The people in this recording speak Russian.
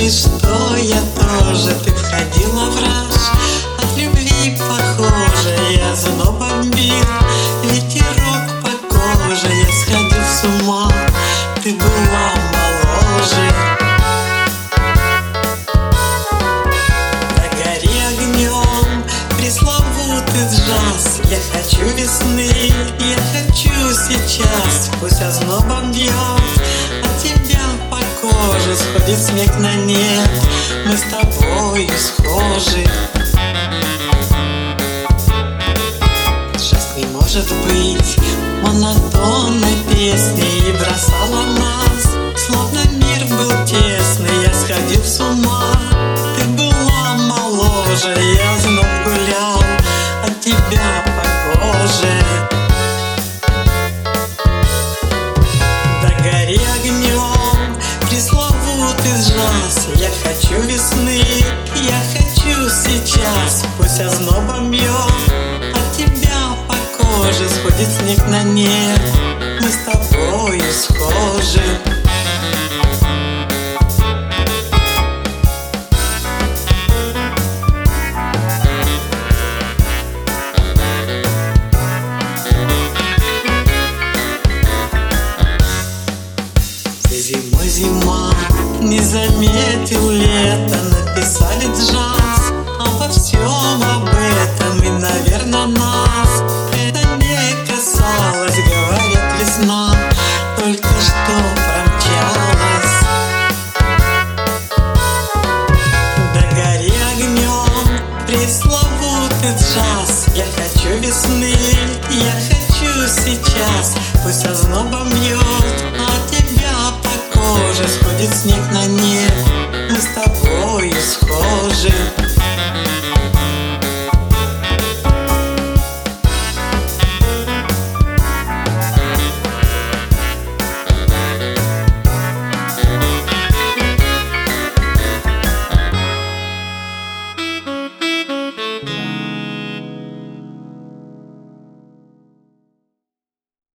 и что я тоже. Ты входила в раж, от любви похоже. Я знобом бил, ветерок по коже. Я сходил с ума, ты была моложе. Догори огнем, пресловутый джаз. Я хочу весны, я хочу сейчас. Пусть ознобом бьет, от тебя по коже сходит снег на нет. Мы с тобою схожи. Джаз не может быть монотонной песней и бросала нас, словно мир был тесный. Я сходил с ума, ты была моложе. Я знов гулял, от тебя по коже. Догори огнем, пресловутый джаз. Я хочу весны, я хочу сейчас. Пусть ознобом бьет, от тебя по коже сходит снег на нет. Мы с тобою схожи. Зимой зима, не заметил лето. Написали джаз обо всем об этом. И, наверное, нас это не касалось. Говорят, весна только что промчалась. Догори огнем, пресловутый джаз. Я хочу весны, я хочу сейчас. Пусть ознобом